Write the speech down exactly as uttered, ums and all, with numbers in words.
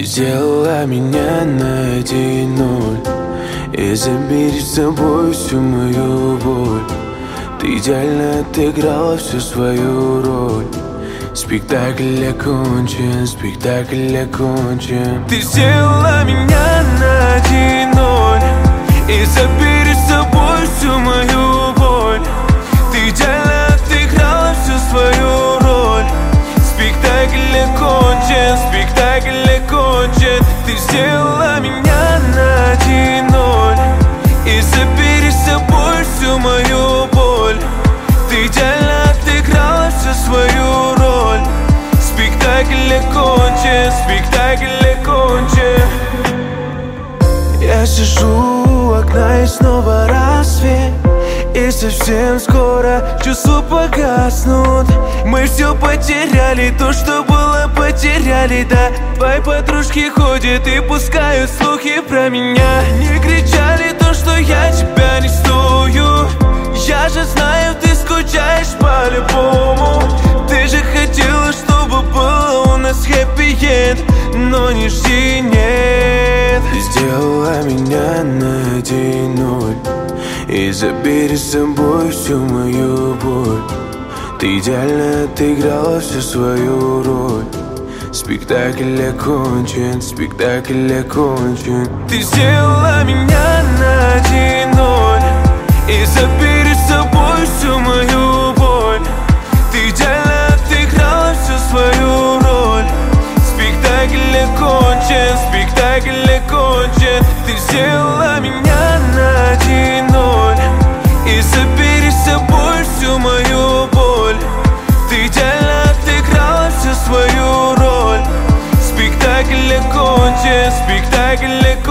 сделала меня на один ноль и забери с собой всю мою боль. Ты идеально отыграла всю свою роль. Спектакль окончен, спектакль окончен. Ты сделала меня на один ноль и забери с собой всю мою боль. Ты идеально отыграла всю свою роль. Спектакль окончен, спектакль окончен. Ты сделала меня на один ноль и забери с собой всю мою боль. Ты идеально отыграла всю свою роль. Спектакль окончен, спектакль окончен. Я сижу у окна и снова рассвет, и совсем скоро чувства погаснут. Мы все потеряли, то, что было, потеряли, да. Твои подружки ходят и пускают слухи про меня. Не кричали то, что я тебя не стою. Я же знаю, ты скучаешь по-любому. Ты же хотела, чтобы было у нас хэппи-энд, но не жди, нет. Ты сделала меня на один ноль и забери с собой всю мою боль. Ты идеально отыграла всю свою роль. Спектакль окончен, спектакль окончен. Ты сделала меня на один ноль и забери с собой всю мою боль. Ты идеально отыграла всю свою роль. Спектакль окончен, спектакль окончен. Ты сделала меня на один ноль и забери с собой всю мою боль. Ты идеально отыграла всю свою роль. Спектакль окончен, спектакль окончен.